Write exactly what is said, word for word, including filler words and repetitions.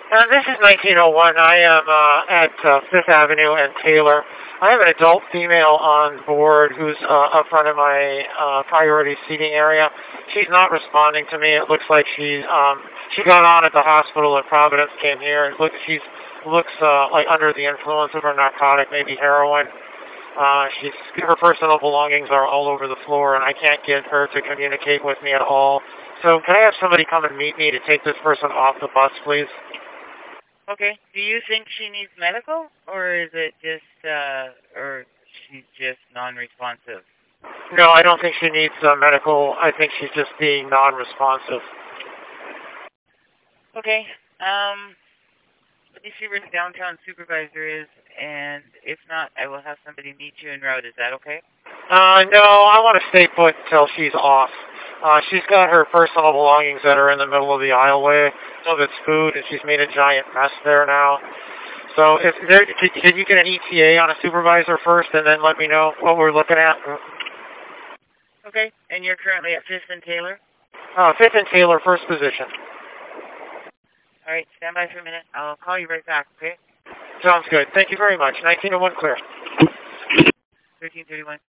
Uh, this is nineteen oh one. I am uh, at uh, Fifth Avenue and Taylor. I have an adult female on board who's uh, up front of my uh, priority seating area. She's not responding to me. It looks like she's um, she got on at the hospital in Providence, came here, and looks she's looks uh, like under the influence of a narcotic, maybe heroin. Uh, she's her personal belongings are all over the floor, and I can't get her to communicate with me at all. So can I have somebody come and meet me to take this person off the bus, please? Okay. Do you think she needs medical, or is it just, uh, or she's just non-responsive? No, I don't think she needs uh, medical. I think she's just being non-responsive. Okay. Um, let me see where the downtown supervisor is, and if not, I will have somebody meet you en route. Is that okay? Uh, no, I want to stay put until she's off. Uh, she's got her personal belongings that are in the middle of the aisleway. Some of it's food, and she's made a giant mess there now. So if there, could, could you get an E T A on a supervisor first, and then let me know what we're looking at? Okay. And you're currently at Fifth and Taylor? Uh, Fifth and Taylor, first position. All right. Stand by for a minute. I'll call you right back, okay? Sounds good. Thank you very much. nineteen oh one clear. thirteen thirty-one.